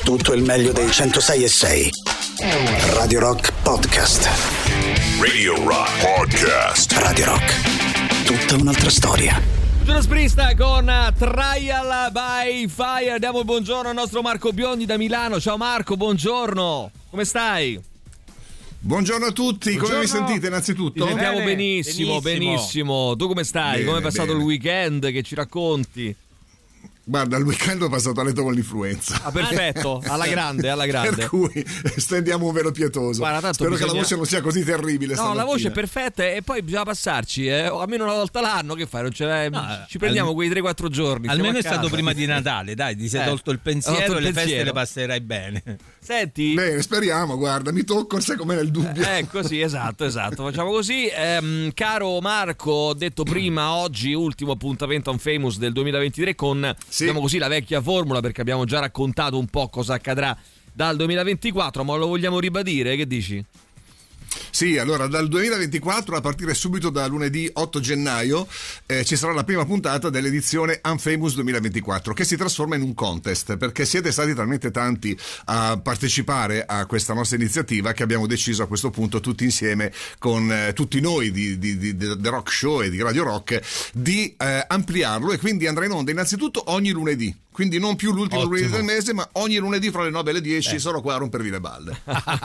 Tutto il meglio dei 106.6. Radio Rock Podcast. Radio Rock Podcast. Radio Rock. Tutta un'altra storia. Giudas Priest con Trial by Fire. Diamo il buongiorno al nostro Marco Biondi da Milano. Ciao Marco, buongiorno. Come stai? Buongiorno a tutti, buongiorno. Come mi sentite innanzitutto? Ti sentiamo benissimo. Tu come stai? Come è passato il weekend? Che ci racconti? Guarda, il weekend ho passato a letto con l'influenza. Ah, perfetto, alla grande. Per cui stendiamo un velo pietoso. Guarda, spero che la voce non sia così terribile. No, la voce è perfetta e poi bisogna passarci, almeno una volta l'anno. Che fai? Non ce ci prendiamo quei 3-4 giorni. Almeno è stato prima di Natale, dai, ti sei tolto il pensiero e le feste le passerai bene. Senti? Bene, speriamo, guarda, mi tocco, sai com'è nel dubbio. Così, esatto, facciamo così. Caro Marco, ho detto prima, oggi ultimo appuntamento on Famous del 2023 con, diciamo così, la vecchia formula, perché abbiamo già raccontato un po' cosa accadrà dal 2024, ma lo vogliamo ribadire? Che dici? Sì, allora dal 2024, a partire subito da lunedì 8 gennaio, ci sarà la prima puntata dell'edizione Unfamous 2024, che si trasforma in un contest, perché siete stati talmente tanti a partecipare a questa nostra iniziativa che abbiamo deciso a questo punto tutti insieme con tutti noi di The Rock Show e di Radio Rock di ampliarlo, e quindi andrà in onda innanzitutto ogni lunedì. Quindi non più l'ultimo lunedì del mese, ma ogni lunedì fra le 9 e le 10 sarò qua a rompervi le balle.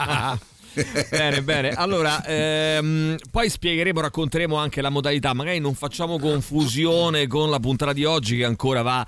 Bene. Allora, poi spiegheremo, racconteremo anche la modalità. Magari non facciamo confusione con la puntata di oggi, che ancora va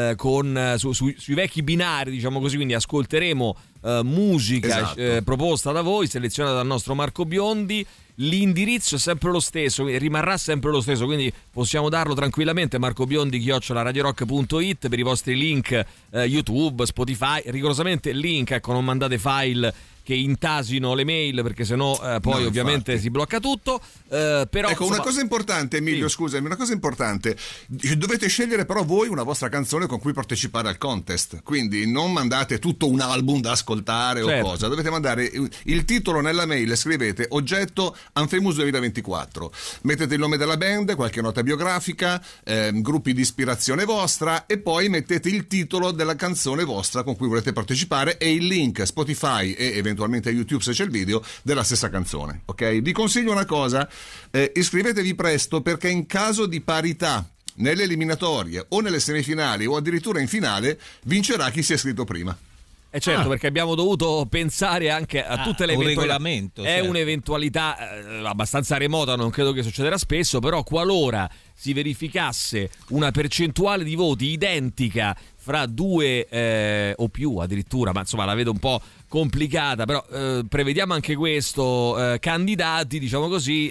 sui vecchi binari, diciamo così. Quindi ascolteremo musica proposta da voi, selezionata dal nostro Marco Biondi. L'indirizzo è sempre lo stesso, rimarrà sempre lo stesso, quindi possiamo darlo tranquillamente: marcobiondi@radiorock.it per i vostri link YouTube, Spotify. Rigorosamente link, ecco, non mandate file che intasino le mail, perché sennò poi ovviamente si blocca tutto. Però ecco, una cosa importante, Emilio, scusami, una cosa importante: dovete scegliere però voi una vostra canzone con cui partecipare al contest, quindi non mandate tutto un album da ascoltare o cosa, dovete mandare il titolo nella mail, scrivete oggetto Unfamous 2024, mettete il nome della band, qualche nota biografica, gruppi di ispirazione vostra, e poi mettete il titolo della canzone vostra con cui volete partecipare e il link Spotify e eventualmente YouTube se c'è il video della stessa canzone. Ok? Vi consiglio una cosa: iscrivetevi presto, perché in caso di parità nelle eliminatorie o nelle semifinali o addirittura in finale, vincerà chi si è iscritto prima. Certo, perché abbiamo dovuto pensare anche a tutte le regolamento. È un'eventualità abbastanza remota, non credo che succederà spesso, però qualora si verificasse una percentuale di voti identica fra due o più addirittura, ma insomma la vedo un po' complicata, però prevediamo anche questo, candidati, diciamo così,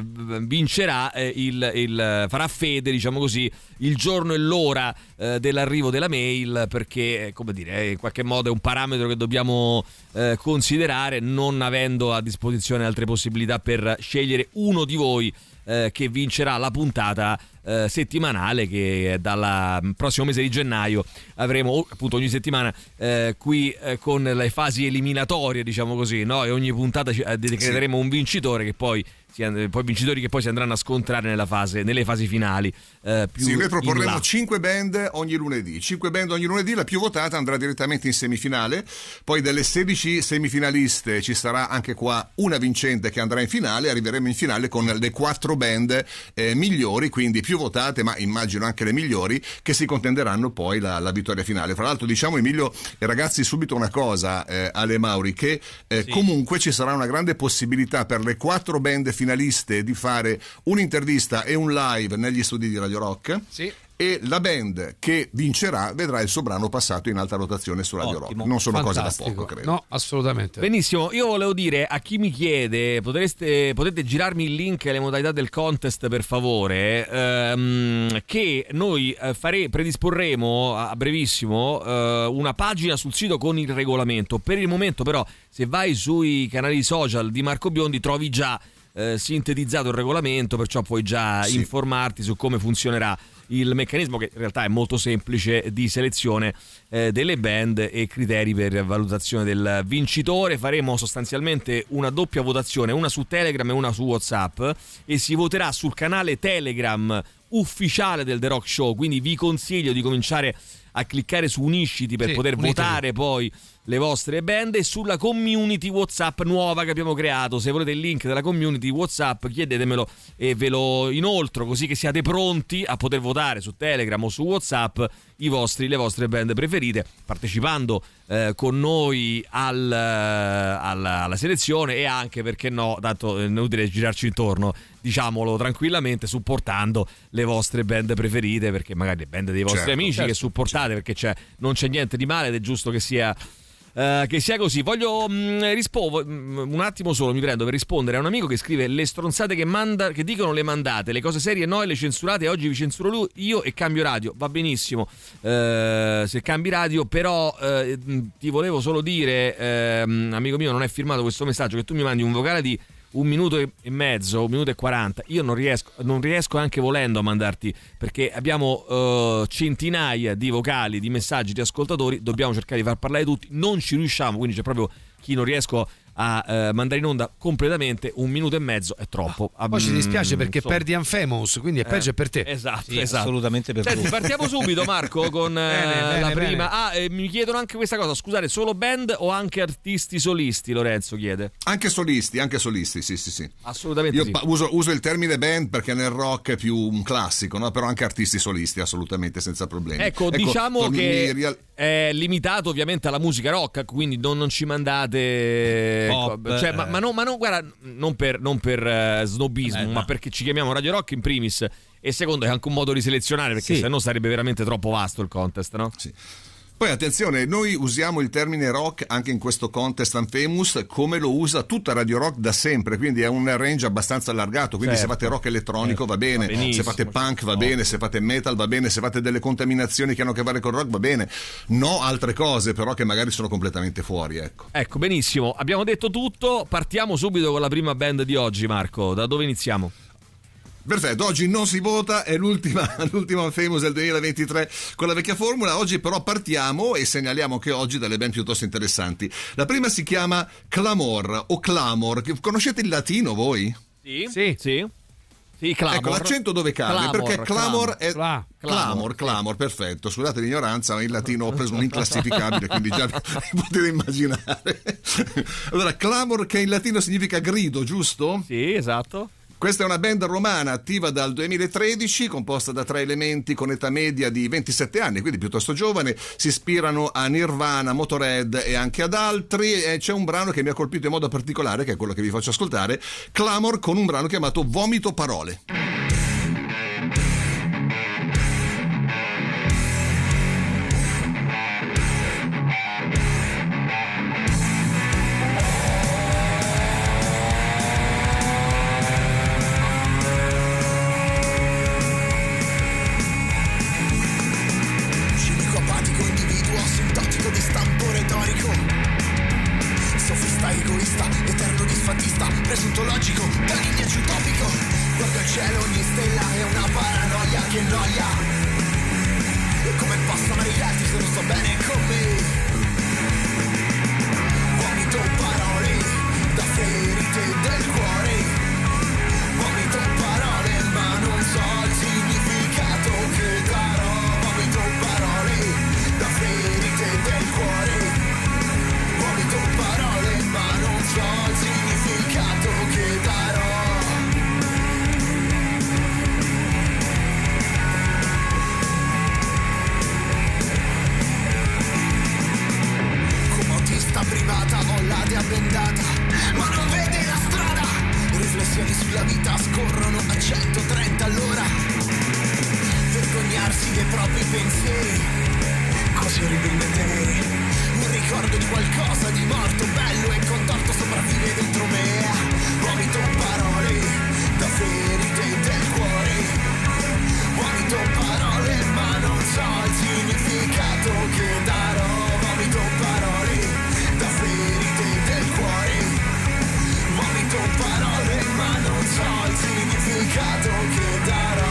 vincerà farà fede, diciamo così, il giorno e l'ora dell'arrivo della mail, perché come dire, in qualche modo è un parametro che dobbiamo considerare, non avendo a disposizione altre possibilità per scegliere uno di voi che vincerà la puntata settimanale, che dal prossimo mese di gennaio avremo appunto ogni settimana qui con le fasi eliminatorie, diciamo così, no? E ogni puntata decreteremo un vincitore, che poi vincitori che poi si andranno a scontrare nelle fasi finali. Noi proporremo 5 band ogni lunedì. 5 band ogni lunedì, la più votata andrà direttamente in semifinale. Poi delle 16 semifinaliste ci sarà anche qua una vincente che andrà in finale. Arriveremo in finale con le 4 band migliori, quindi più votate, ma immagino anche le migliori, che si contenderanno poi la vittoria finale. Fra l'altro, diciamo, Emilio e ragazzi, subito una cosa, Ale Mauri, che comunque ci sarà una grande possibilità per le 4 band finaliste di fare un'intervista e un live negli studi di Radio Rock. E la band che vincerà vedrà il suo brano passato in alta rotazione su Radio Rock. Non sono cose da poco, credo. No, assolutamente. Benissimo, io volevo dire a chi mi chiede: potete girarmi il link e le modalità del contest, per favore, che noi predisporremo a brevissimo una pagina sul sito con il regolamento. Per il momento però, se vai sui canali social di Marco Biondi, trovi già sintetizzato il regolamento, perciò puoi già informarti su come funzionerà il meccanismo, che in realtà è molto semplice, di selezione delle band e criteri per valutazione del vincitore. Faremo sostanzialmente una doppia votazione, una su Telegram e una su WhatsApp, e si voterà sul canale Telegram ufficiale del The Rock Show, quindi vi consiglio di cominciare a cliccare su unisciti per poter votare poi le vostre band, e sulla community WhatsApp nuova che abbiamo creato. Se volete il link della community WhatsApp chiedetemelo e ve lo inoltro, così che siate pronti a poter votare su Telegram o su WhatsApp le vostre band preferite, partecipando con noi alla selezione, e anche, perché no, tanto è inutile girarci intorno, diciamolo tranquillamente, supportando le vostre band preferite, perché magari le band dei vostri amici che supportate, perché non c'è niente di male ed è giusto che sia così. Voglio un attimo solo, mi prendo per rispondere a un amico che scrive: le stronzate che dicono le mandate, le cose serie no e le censurate, oggi vi censuro io e cambio radio. Va benissimo se cambi radio, però ti volevo solo dire, amico mio, non è firmato questo messaggio, che tu mi mandi un vocale di 1 minuto e mezzo, 1 minuto e 40, io non riesco anche volendo a mandarti, perché abbiamo centinaia di vocali, di messaggi di ascoltatori, dobbiamo cercare di far parlare tutti, non ci riusciamo, quindi c'è proprio chi non riesco a mandare in onda completamente. 1 minuto e mezzo è troppo. Poi ci dispiace perché perdi Unfamous, quindi è peggio per te. Esatto, assolutamente per te. Partiamo subito, Marco, con la prima. Mi chiedono anche questa cosa, scusate, solo band o anche artisti solisti? Lorenzo chiede. Anche solisti, sì. Assolutamente. Io sì. uso il termine band perché nel rock è più un classico, no? Però anche artisti solisti, assolutamente, senza problemi. Ecco, diciamo che è limitato ovviamente alla musica rock, quindi non ci mandate pop, cioè, ma no, guarda, non per snobismo, ma perché ci chiamiamo Radio Rock in primis, e secondo è anche un modo di selezionare, perché sennò sarebbe veramente troppo vasto il contest, no? Sì. Poi attenzione, noi usiamo il termine rock anche in questo contest Unfamous, come lo usa tutta Radio Rock da sempre, quindi è un range abbastanza allargato, quindi se fate rock elettronico va bene, se fate punk va bene, se fate metal va bene, se fate delle contaminazioni che hanno a che fare con rock va bene, no altre cose però che magari sono completamente fuori, ecco, benissimo, abbiamo detto tutto, partiamo subito con la prima band di oggi. Marco, da dove iniziamo? Perfetto, oggi non si vota, è l'ultima Unfamous del 2023 con la vecchia formula. Oggi però partiamo e segnaliamo che oggi delle band piuttosto interessanti. La prima si chiama Clamor o Clamor. Conoscete il latino voi? Sì, Clamor. Ecco, l'accento dove cade? Perché Clamor è Clamor, perfetto. Scusate l'ignoranza, ma in latino ho preso un inclassificabile, quindi già potete immaginare. Allora, Clamor, che in latino significa grido, giusto? Sì, esatto. Questa è una band romana attiva dal 2013, composta da 3 elementi con età media di 27 anni, quindi piuttosto giovane. Si ispirano a Nirvana, Motorhead e anche ad altri. E c'è un brano che mi ha colpito in modo particolare, che è quello che vi faccio ascoltare, Clamor, con un brano chiamato Vomito Parole. Presunto logico, da lineaggio utopico. Guardo il cielo, ogni stella è una paranoia che noia. E come posso amare gli altri se non sto bene con me? Vomito parole da ferite del cuore. Vomito parole ma non so il significato che darò. Vomito parole da ferite del cuore. Vomito parole ma non so il significato che darò. Come autista privata ho la dea bendata, ma non vede la strada. Riflessioni sulla vita scorrono a 130 all'ora. Vergognarsi dei propri pensieri, così orribilmente. Un ricordo di qualcosa di morto, bello e contorto sopravvive dentro me. Vomito parole da ferite del cuore. Vomito parole ma non so il significato che darò. Vomito parole da ferite del cuore. Vomito parole ma non so il significato che darò.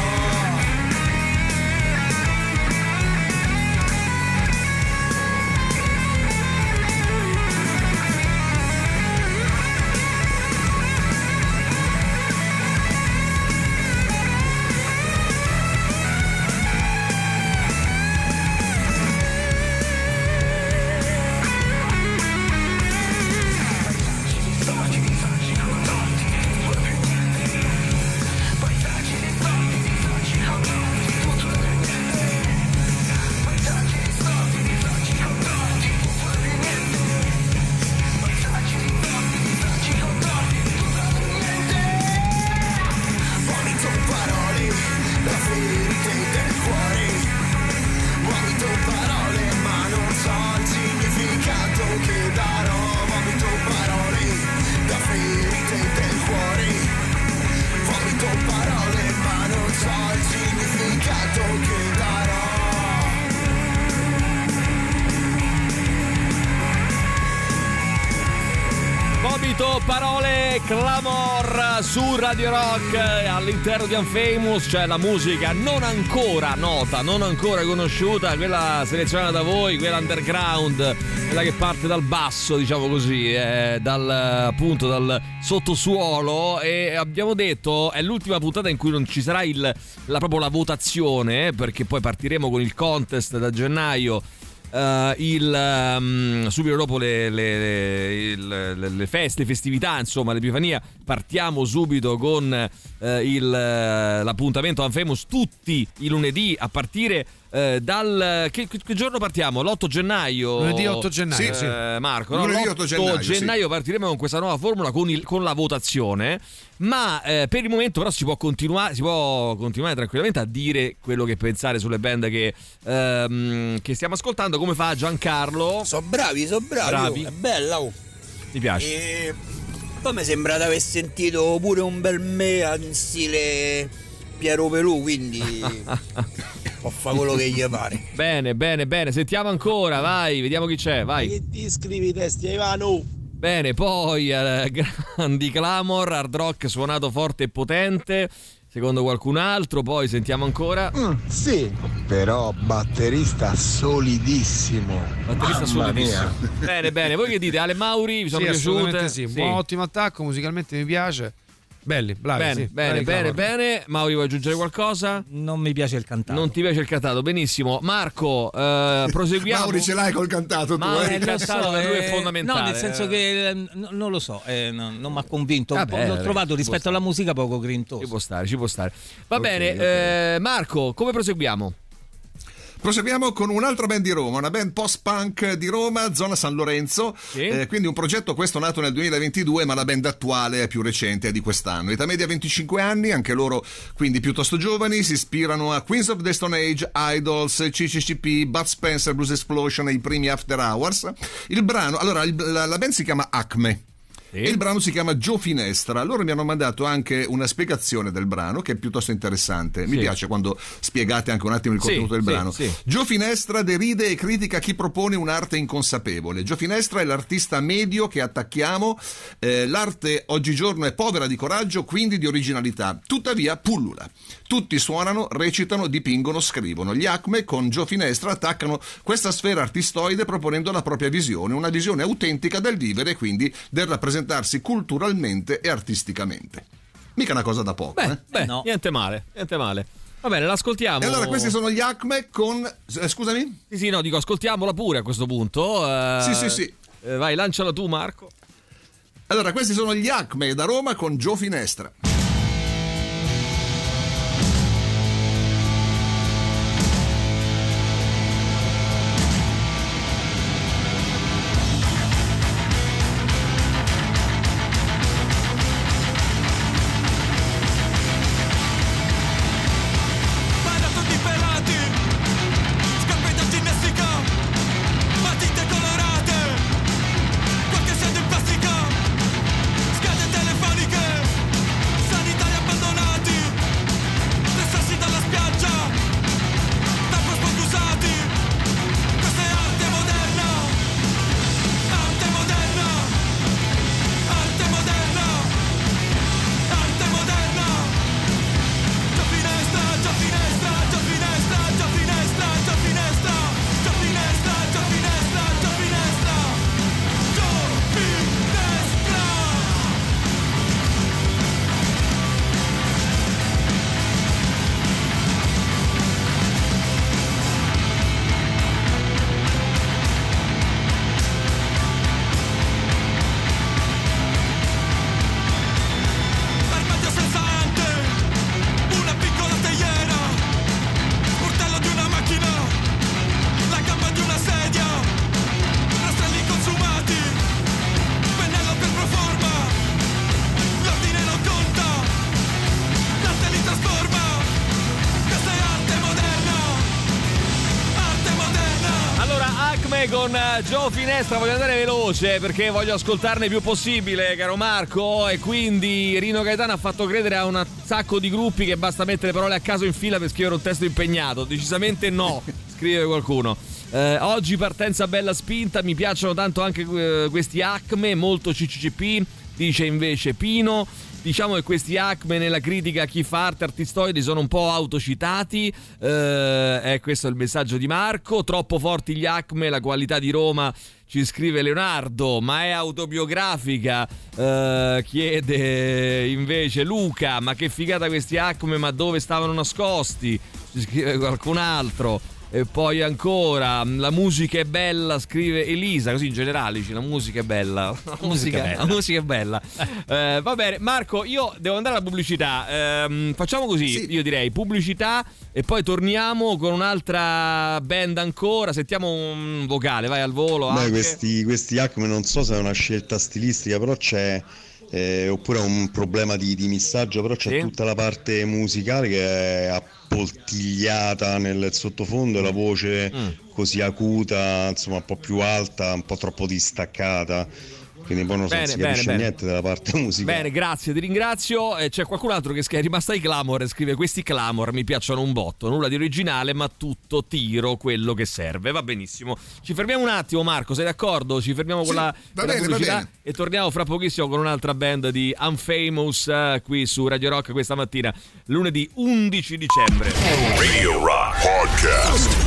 Vomito, parole, clamor su Radio Rock. All'interno di Unfamous c'è la musica non ancora nota, non ancora conosciuta, quella selezionata da voi, quella underground, quella che parte dal basso, diciamo così, dal sottosuolo. E abbiamo detto è l'ultima puntata in cui non ci sarà proprio la votazione, perché poi partiremo con il contest da gennaio. Subito dopo le feste, le festività, insomma l'Epifania, partiamo subito con l'appuntamento Unfamous tutti i lunedì a partire dal che giorno partiamo? L'8 gennaio. Lunedì 8 gennaio, sì. Marco, no? Lunedì 8 gennaio partiremo con questa nuova formula con la votazione. Ma per il momento però si può continuare tranquillamente a dire quello che pensare sulle band che stiamo ascoltando, come fa Giancarlo. Sono bravi. È bella, oh. Mi piace. Poi mi sembra di aver sentito pure un bel mea in stile Piero Pelù, quindi può fare quello che gli pare. Bene, sentiamo ancora, vai, vediamo chi c'è, vai. Che ti scrivi i testi, Ivano? Bene, poi grandi clamor, hard rock suonato forte e potente, secondo qualcun altro, poi sentiamo ancora. Sì, però batterista solidissimo. Bene, voi che dite? Ale Mauri, vi sono piaciute? Sì, un ottimo attacco, musicalmente mi piace. Belli, bravi. Bene. Mauri, vuoi aggiungere qualcosa? Non mi piace il cantato. Non ti piace il cantato, benissimo. Marco, proseguiamo. Mauri, ce l'hai col cantato tu? Il cantato per lui è fondamentale. No, nel senso che non lo so, non mi ha convinto. Vabbè, l'ho trovato rispetto alla musica poco grintoso. Ci può stare. Va bene, Marco, come proseguiamo? Proseguiamo con un'altra band di Roma, una band post-punk di Roma, zona San Lorenzo, sì. Quindi un progetto questo nato nel 2022, ma la band attuale è più recente, è di quest'anno. Età media 25 anni, anche loro quindi piuttosto giovani, si ispirano a Queens of the Stone Age, Idols, CCCP, Bud Spencer, Blues Explosion e i primi After Hours. Il brano, allora la band si chiama Acme. E il brano si chiama Gio Finestra. Loro mi hanno mandato anche una spiegazione del brano che è piuttosto interessante. Mi piace quando spiegate anche un attimo il contenuto del brano. Gio Finestra deride e critica chi propone un'arte inconsapevole. Gio Finestra è l'artista medio che attacchiamo. L'arte oggigiorno è povera di coraggio, quindi di originalità, tuttavia pullula. Tutti suonano, recitano, dipingono, scrivono. Gli Acme con Gio Finestra attaccano questa sfera artistoide proponendo la propria visione, una visione autentica del vivere e quindi del rappresentarsi culturalmente e artisticamente. Mica una cosa da poco. No. Niente male. Va bene, l'ascoltiamo. E allora questi sono gli Acme con... scusami? Sì, no, dico ascoltiamola pure a questo punto. Sì. Vai, lanciala tu, Marco. Allora, questi sono gli Acme da Roma con Gio Finestra. Con Gio Finestra voglio andare veloce perché voglio ascoltarne il più possibile, caro Marco, e quindi Rino Gaetano ha fatto credere a un sacco di gruppi che basta mettere parole a caso in fila per scrivere un testo impegnato. Decisamente no, scrive qualcuno. Oggi partenza bella spinta, mi piacciono tanto anche questi Acme, molto CCCP, dice invece Pino. Diciamo che questi Acme nella critica a chi fa arte artistoidi sono un po' autocitati, questo è il messaggio di Marco. Troppo forti gli Acme, la qualità di Roma, ci scrive Leonardo, ma è autobiografica, chiede invece Luca, ma che figata questi Acme, ma dove stavano nascosti, ci scrive qualcun altro. E poi ancora, la musica è bella, scrive Elisa, così in generale dice la musica è bella. La musica è bella. Va bene, Marco, io devo andare alla pubblicità. Facciamo così, sì. Io direi pubblicità e poi torniamo con un'altra band ancora. Sentiamo un vocale, vai al volo. Beh, questi Acme non so se è una scelta stilistica, però c'è... oppure un problema di missaggio, però c'è tutta la parte musicale che è appoltigliata nel sottofondo e la voce così acuta, insomma un po' più alta, un po' troppo distaccata, quindi poi non si capisce niente della parte musicale. Bene, grazie, ti ringrazio. C'è qualcun altro che è rimasto ai Clamor e scrive: questi Clamor mi piacciono un botto, nulla di originale ma tutto tiro quello che serve. Va benissimo, ci fermiamo un attimo, Marco, sei d'accordo? Ci fermiamo con la pubblicità e torniamo fra pochissimo con un'altra band di Unfamous qui su Radio Rock questa mattina, lunedì 11 dicembre. Radio Rock Podcast.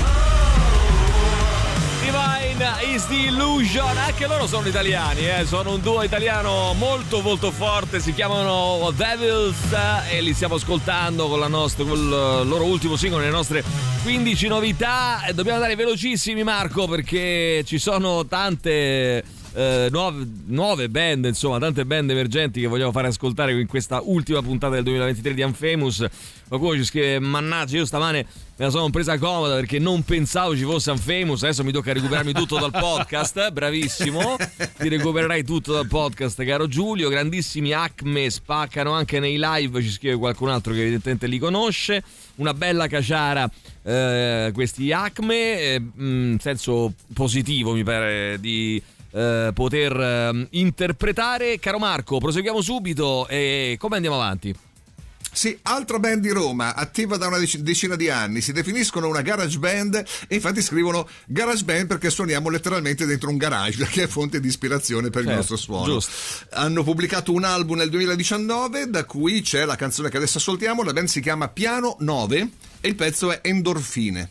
Divine is the Illusion, anche loro sono italiani, sono un duo italiano molto molto forte, si chiamano Devils e li stiamo ascoltando con il loro ultimo singolo nelle nostre 15 novità. Dobbiamo andare velocissimi, Marco, perché ci sono tante nuove band, insomma tante band emergenti che vogliamo fare ascoltare in questa ultima puntata del 2023 di Unfamous. Qualcuno ci scrive: mannaggia, io stamane me la sono presa comoda perché non pensavo ci fosse Unfamous, adesso mi tocca recuperarmi tutto dal podcast. Bravissimo, ti recupererai tutto dal podcast, caro Giulio. Grandissimi Acme, spaccano anche nei live, ci scrive qualcun altro che evidentemente li conosce. Una bella caciara questi Acme, in senso positivo mi pare di poter interpretare. Caro Marco, proseguiamo subito e come andiamo avanti? Sì, altra band di Roma, attiva da una decina di anni, si definiscono una garage band e infatti scrivono garage band perché suoniamo letteralmente dentro un garage, che è fonte di ispirazione per il nostro suono. Giusto. Hanno pubblicato un album nel 2019 da cui c'è la canzone che adesso ascoltiamo. La band si chiama Piano 9 e il pezzo è Endorfine.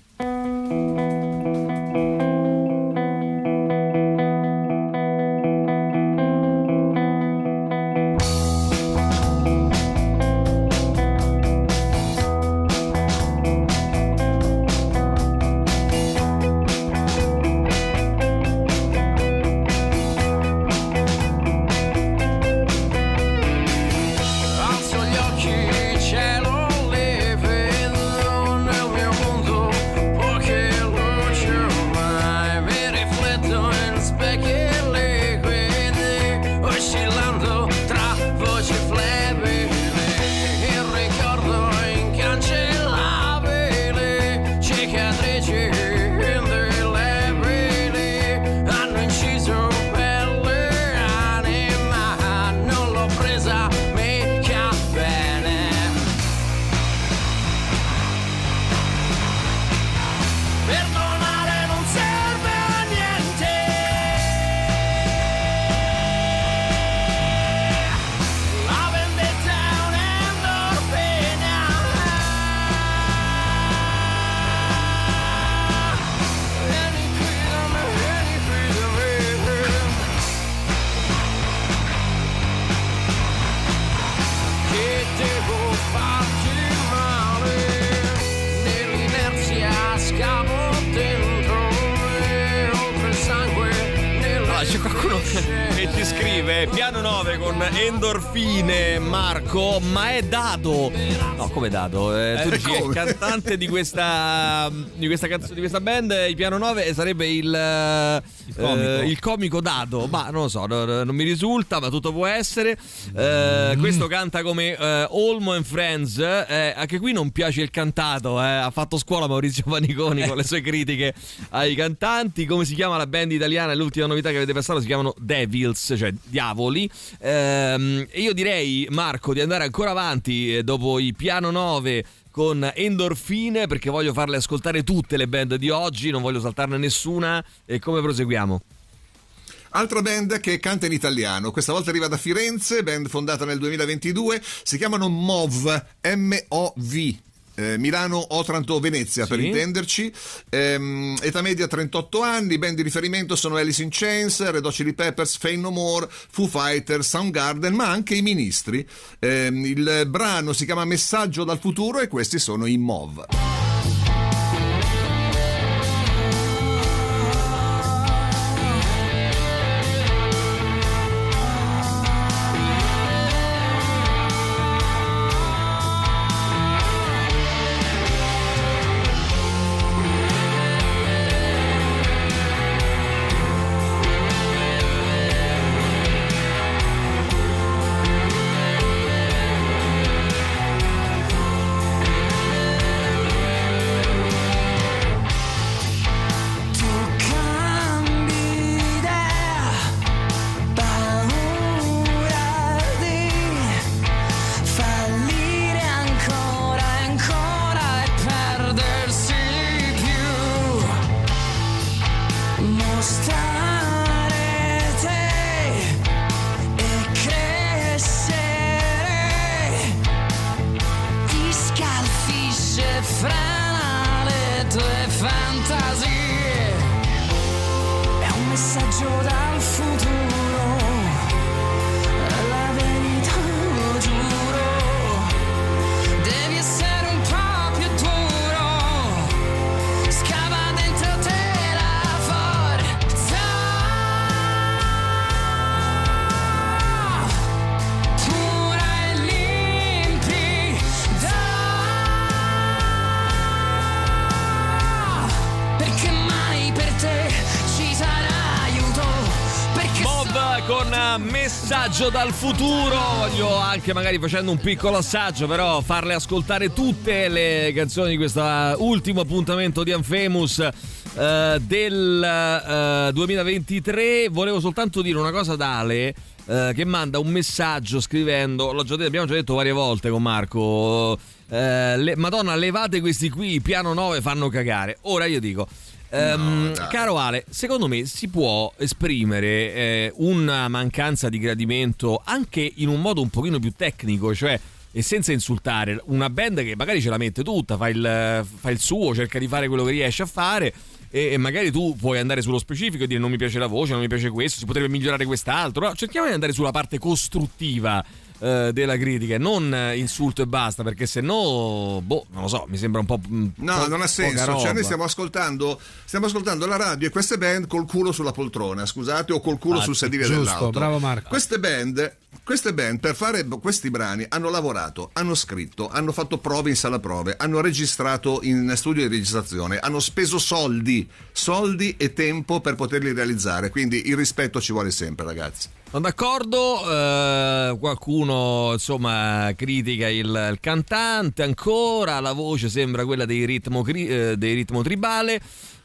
Piano 9 con Endorfine, Marco, ma è Dado. No, come Dado? Tu dici che il cantante di questa canzone, di questa band, il Piano 9, sarebbe il comico Dado. Ma non lo so, non mi risulta, ma tutto può essere. Questo canta come Olmo and Friends. Anche qui non piace il cantato. Ha fatto scuola Maurizio Paniconi con le sue critiche ai cantanti. Come si chiama la band italiana? L'ultima novità che avete passato si chiamano Devils, cioè diavoli. E io direi, Marco, di andare ancora avanti dopo i Piano 9 con Endorfine, perché voglio farle ascoltare tutte le band di oggi, non voglio saltarne nessuna. E come proseguiamo? Altra band che canta in italiano, questa volta arriva da Firenze, band fondata nel 2022, si chiamano MOV, M-O-V. Milano, Otranto, Venezia, per intenderci. Età media 38 anni. Band di riferimento sono Alice in Chains, Red Hot Chili Peppers, Faith No More, Foo Fighters, Soundgarden, ma anche i Ministri. Il brano si chiama Messaggio dal futuro e questi sono i MOV. Messaggio dal futuro. Voglio anche, magari facendo un piccolo assaggio, però farle ascoltare tutte le canzoni di questo ultimo appuntamento di Unfamous del 2023. Volevo soltanto dire una cosa ad Ale, che manda un messaggio scrivendo, abbiamo già detto varie volte con Marco, Madonna, levate questi qui, piano 9 fanno cagare. Ora io dico, caro Ale, secondo me si può esprimere una mancanza di gradimento anche in un modo un pochino più tecnico, cioè, e senza insultare una band che magari ce la mette tutta, fa il suo, cerca di fare quello che riesce a fare, e magari tu puoi andare sullo specifico e dire non mi piace la voce, non mi piace questo, si potrebbe migliorare quest'altro. No, cerchiamo di andare sulla parte costruttiva della critica, non insulto e basta, perché se no, non lo so, mi sembra un po'. No, non ha senso. Cioè, noi stiamo ascoltando la radio e queste band col culo sulla poltrona, scusate, o col culo sul sedile dell'auto. Bravo Marco. Queste band per fare questi brani hanno lavorato, hanno scritto, hanno fatto prove in sala prove, hanno registrato in studio di registrazione, hanno speso soldi e tempo per poterli realizzare, quindi il rispetto ci vuole sempre, ragazzi. Sono d'accordo, qualcuno insomma critica il cantante ancora, la voce sembra quella dei ritmo tribale.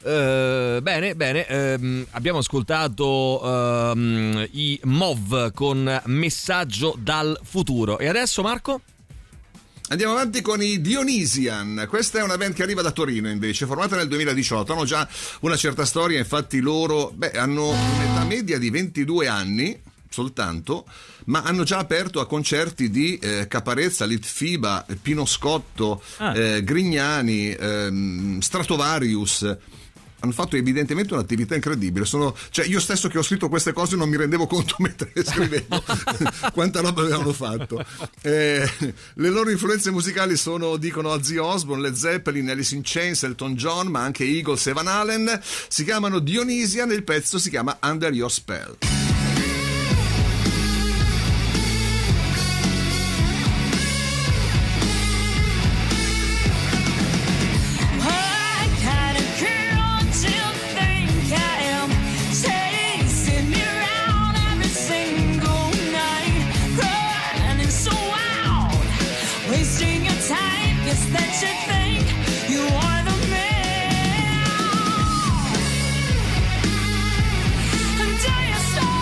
Bene, abbiamo ascoltato i MOV con Messaggio dal futuro. E adesso, Marco? Andiamo avanti con i Dionysian. Questa è una band che arriva da Torino, invece, formata nel 2018. Hanno già una certa storia, infatti loro hanno un'età media di 22 anni soltanto, ma hanno già aperto a concerti di Caparezza, Litfiba, Pino Scotto, Grignani, Stratovarius. Hanno fatto evidentemente un'attività incredibile. Io stesso che ho scritto queste cose non mi rendevo conto mentre scrivevo quanta roba avevano fatto. Le loro influenze musicali sono, dicono, Ozzy Osbourne, Led Zeppelin, Alice in Chains, Elton John, ma anche Eagles e Van Halen. Si chiamano Dionysian e il pezzo si chiama Under Your Spell. Until you start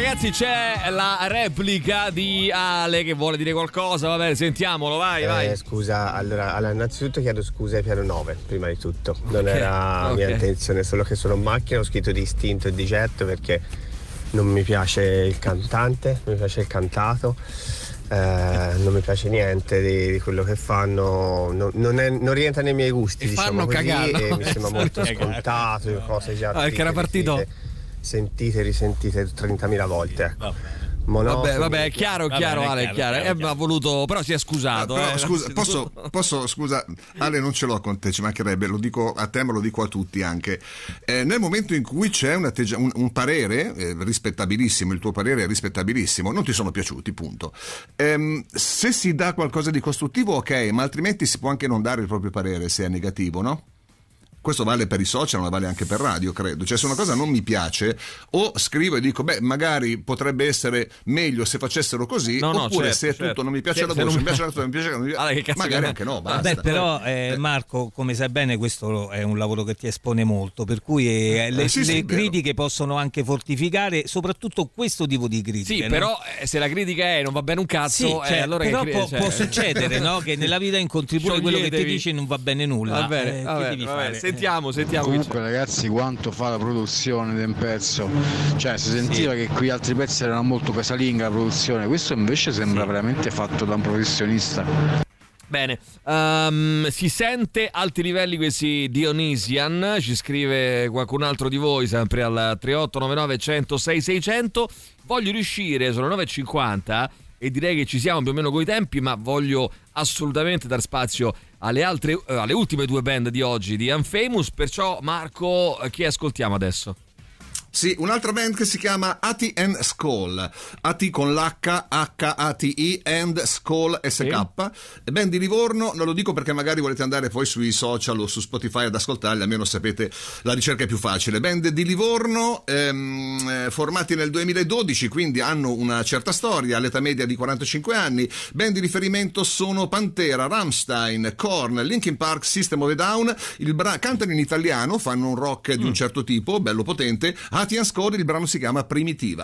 ragazzi, c'è la replica di Ale che vuole dire qualcosa. Va bene, sentiamolo, vai. Scusa, allora innanzitutto chiedo scusa ai Piano 9, prima di tutto. Non era mia intenzione, solo che sono in macchina, ho scritto di istinto e di getto perché non mi piace il cantante, non mi piace il cantato. Non mi piace niente di quello che fanno, non rientra nei miei gusti, e diciamo fanno così, cagare, e mi sembra molto scontato, cose già perché era partito sentite, risentite 30.000 volte, ecco. Vabbè, è chiaro, Ale, è chiaro. Ha voluto, però si è scusato. Però, scusa, scusa, Ale, non ce l'ho con te, ci mancherebbe, lo dico a te, ma lo dico a tutti anche. Nel momento in cui c'è un parere rispettabilissimo, il tuo parere è rispettabilissimo, non ti sono piaciuti, punto. Se si dà qualcosa di costruttivo, ok, ma altrimenti si può anche non dare il proprio parere se è negativo, no? Questo vale per i social, ma vale anche per radio, credo. Cioè, se una cosa non mi piace, o scrivo e dico, magari potrebbe essere meglio se facessero così, oppure se tutto non mi piace la voce, mi piace la tua, mi piace magari anche no, basta. Beh, però Marco, come sai bene, questo è un lavoro che ti espone molto, per cui le critiche possono anche fortificare, soprattutto questo tipo di critiche. Sì, no? Però se la critica è non va bene un cazzo, allora però può succedere, no? Che nella vita incontri pure quello che ti dice non va bene nulla. Va bene, che devi fare? Sentiamo. Comunque ragazzi, quanto fa la produzione di un pezzo, cioè si sentiva che qui altri pezzi erano molto casalinga la produzione, questo invece sembra veramente fatto da un professionista. Bene, si sente alti livelli questi Dionysian, ci scrive qualcun altro di voi sempre al 3899 106 600. Voglio riuscire, sono 9.50 e direi che ci siamo più o meno coi tempi, ma voglio assolutamente dar spazio alle ultime due band di oggi di Unfamous, perciò Marco, chi ascoltiamo adesso? Sì, un'altra band che si chiama Ati and Skull, Ati con l'H, H-A-T-I, and Skull, S-K, band di Livorno. Non lo dico perché magari volete andare poi sui social o su Spotify ad ascoltarli, almeno sapete, la ricerca è più facile. Band di Livorno, formati nel 2012, quindi hanno una certa storia, all'età media di 45 anni. Band di riferimento sono Pantera, Rammstein, Korn, Linkin Park, System of a Down. Cantano in italiano, fanno un rock di un certo tipo, bello potente. Ati and Skull, il brano si chiama Primitiva.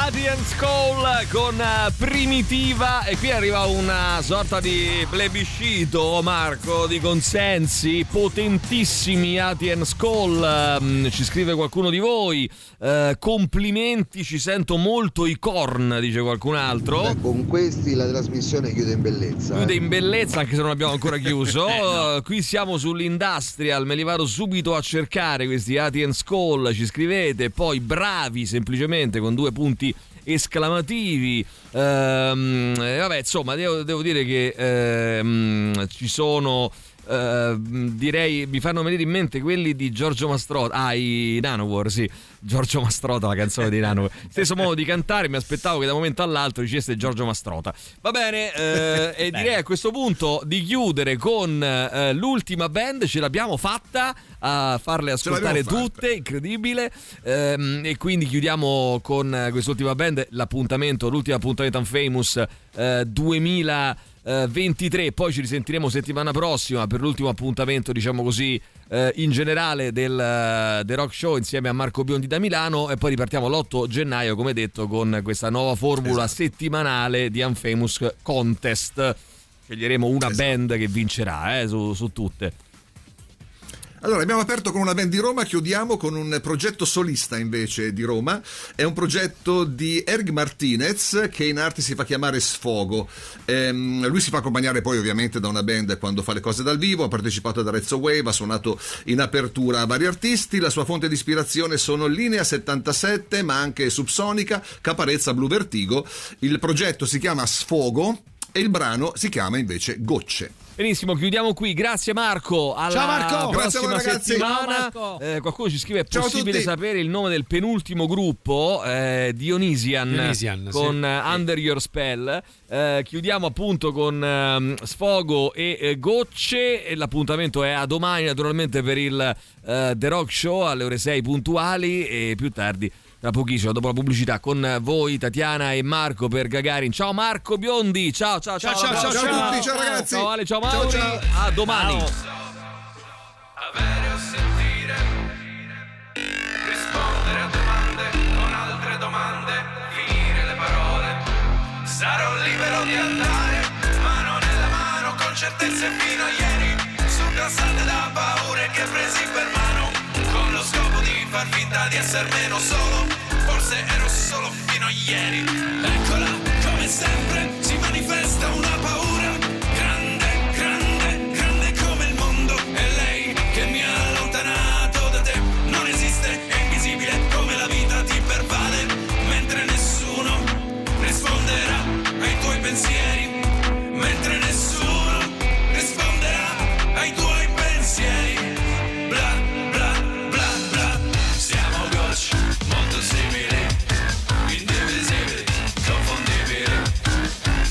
Adrian Skull con Primitiva, e qui arriva una sorta di plebiscito, Marco, di consensi potentissimi. Adrian Skull, ci scrive qualcuno di voi, complimenti, ci sento molto i Korn, dice qualcun altro. Beh, con questi la trasmissione chiude in bellezza. Chiude in bellezza, anche se non abbiamo ancora chiuso. No. Qui siamo sull'Industrial, me li vado subito a cercare questi Adrian Skull, ci scrivete. Poi bravi, semplicemente con 2 punti esclamativi. Vabbè, insomma, devo dire che ci sono, direi, mi fanno venire in mente quelli di Giorgio Mastrota, i Nanowar, sì, Giorgio Mastrota, la canzone di Nanowar. Stesso modo di cantare, mi aspettavo che da un momento all'altro dicesse Giorgio Mastrota. Va bene, e direi a questo punto di chiudere con l'ultima band. Ce l'abbiamo fatta a farle ascoltare tutte, incredibile, e quindi chiudiamo con quest'ultima band, l'ultimo appuntamento Unfamous 2023. Poi ci risentiremo settimana prossima per l'ultimo appuntamento, diciamo così, in generale del The Rock Show insieme a Marco Biondi da Milano, e poi ripartiamo l'8 gennaio, come detto, con questa nuova formula settimanale di Unfamous Contest. Sceglieremo una band che vincerà su tutte. Allora, abbiamo aperto con una band di Roma, chiudiamo con un progetto solista invece di Roma. È un progetto di Erg Martinez, che in arte si fa chiamare Sfogo. Lui si fa accompagnare poi ovviamente da una band quando fa le cose dal vivo, ha partecipato ad Arezzo Wave, ha suonato in apertura a vari artisti. La sua fonte di ispirazione sono Linea 77, ma anche Subsonica, Caparezza, Blue Vertigo. Il progetto si chiama Sfogo e il brano si chiama invece Gocce. Benissimo, chiudiamo qui. Grazie Marco. Ciao Marco. Prossima Grazie a voi, settimana. Ciao, Marco. Qualcuno ci scrive: è possibile sapere il nome del penultimo gruppo? Dionysian con Under Your Spell. Chiudiamo appunto con Sfogo e Gocce, e l'appuntamento è a domani naturalmente per il The Rock Show alle ore 6 puntuali, e più tardi, tra pochissimo, dopo la pubblicità, con voi Tatiana e Marco per Gagarin. Ciao Marco Biondi, ciao ciao a tutti, ciao ragazzi, ciao Ale, ciao Mauri, ciao. A domani. Avere o sentire, rispondere a domande con altre domande, finire le parole. Sarò libero di andare, mano nella mano, con certezze fino a ieri, surclassate da paure che presi per mano, con lo scopo di far finta di essere meno solo. Forse ero solo fino a ieri. Eccola, come sempre, si manifesta una paura. Grande, grande, grande come il mondo. È lei che mi ha allontanato da te. Non esiste, è invisibile come la vita ti pervade. Mentre nessuno risponderà ai tuoi pensieri. Mentre nessuno risponderà ai tuoi pensieri. Bla, bla, bla, bla. Siamo gocce molto simili, indivisibili, confondibili.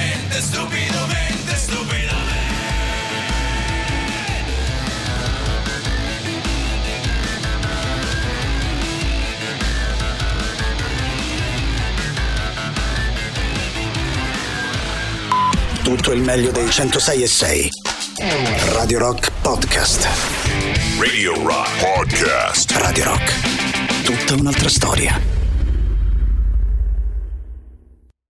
stupidamente, stupidamente, stupidamente. Tutto il meglio dei 106.6. Radio Rock Podcast. Radio Rock Podcast. Radio Rock. Tutta un'altra storia.